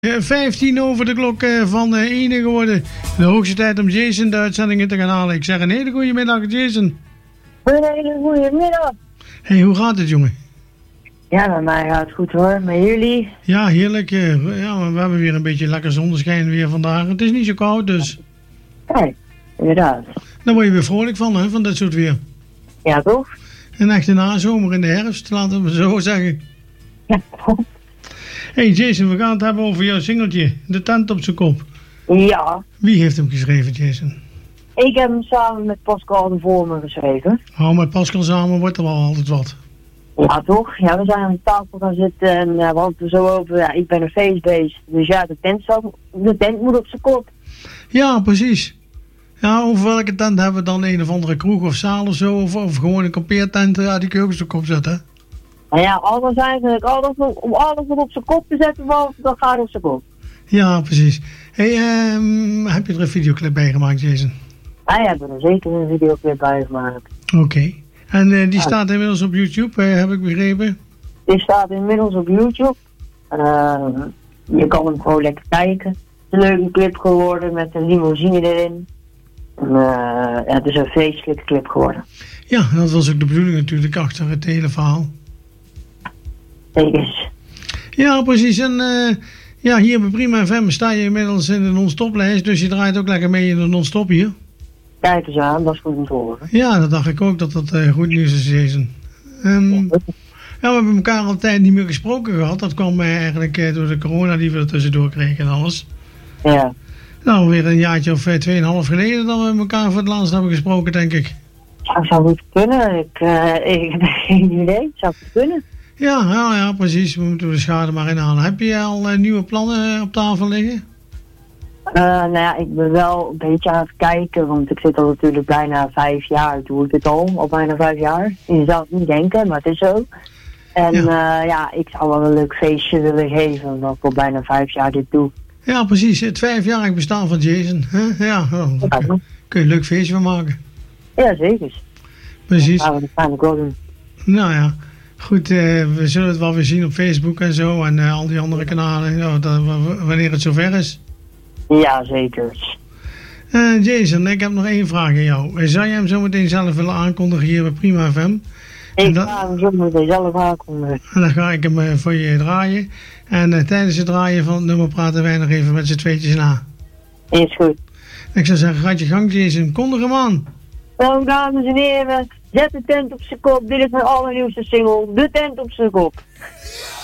15 over de klok van 1 geworden. De hoogste tijd om Jason de uitzendingen te gaan halen. Ik zeg een hele goede middag, Jason. Een hele goede middag. Hey, hoe gaat het, jongen? Ja, met mij gaat het goed hoor. Met jullie? Ja, heerlijk. Ja, we hebben weer een beetje lekker zonneschijn weer vandaag. Het is niet zo koud, dus. Kijk, inderdaad. Daar word je weer vrolijk van, hè, van dit soort weer. Ja, toch? Een echte nazomer in de herfst, laten we zo zeggen. Ja, toch? Hey Jason, we gaan het hebben over jouw singeltje, De Tent op zijn kop. Ja. Wie heeft hem geschreven, Jason? Ik heb hem samen met Pascal de Vormer geschreven. Oh, met Pascal samen wordt er wel altijd wat. Ja, toch? Ja, we zijn aan de tafel gaan zitten en we hadden zo over, ja, ik ben een feestbeest. Dus ja, de tent moet op zijn kop. Ja, precies. Ja, over welke tent hebben we dan? Een of andere kroeg of zaal of zo? Of gewoon een kampeertent, ja, die kun je ook op zijn kop zetten. Nou ja, alles eigenlijk, om alles wat op zijn kop te zetten, dan gaat het op zijn kop. Ja, precies. Hey, heb je er een videoclip bij gemaakt, Jason? Wij hebben er zeker een videoclip bij gemaakt. Oké. En die staat inmiddels op YouTube, heb ik begrepen? Die staat inmiddels op YouTube. Je kan hem gewoon lekker kijken. Het is een leuke clip geworden met een limousine erin. Het is een feestelijke clip geworden. Ja, dat was ook de bedoeling natuurlijk achter het hele verhaal. Zeker. Ja, precies. En ja, hier bij Prima FM sta je inmiddels in de non-stoplijst. Dus je draait ook lekker mee in de non-stop hier. Kijk eens aan, dat is goed om te horen. Ja, dat dacht ik ook dat dat goed nieuws is, Jason. Ja, we hebben elkaar al een tijd niet meer gesproken gehad. Dat kwam eigenlijk door de corona die we er tussendoor kregen en alles. Ja. Nou, weer een jaartje of 2,5 geleden dat we elkaar voor het laatst hebben gesproken, denk ik. Ja, zou goed kunnen. Ik heb geen idee. Zou het kunnen? Ja, precies. We moeten de schade maar inhalen. Heb je al nieuwe plannen op tafel liggen? Nou ja, ik ben wel een beetje aan het kijken, want ik zit al natuurlijk bijna 5 jaar, doe ik het al bijna 5 jaar. Je zou het niet denken, maar het is zo. En ja, ik zou wel een leuk feestje willen geven, omdat ik al bijna 5 jaar dit doe. Ja, precies. Het 5-jarig bestaan van Jason. Hè? Ja, kun je een leuk feestje van maken. Ja, zeker. Precies. Dat gaan we waarschijnlijk wel doen. Nou ja, goed. We zullen het wel weer zien op Facebook en zo en al die andere kanalen, wanneer het zover is. Ja, zeker. Jason, ik heb nog 1 vraag aan jou. Zou jij hem zo meteen zelf willen aankondigen hier bij Prima FM? Ik ga hem zo meteen zelf aankondigen. En dan ga ik hem voor je draaien. En tijdens het draaien van het nummer praten wij nog even met z'n tweetjes na. Is goed. Ik zou zeggen, gaat je gang, Jason. Kondig hem aan. Nou, dames en heren, zet de tent op zijn kop. Dit is mijn allernieuwste single, De Tent op zijn kop.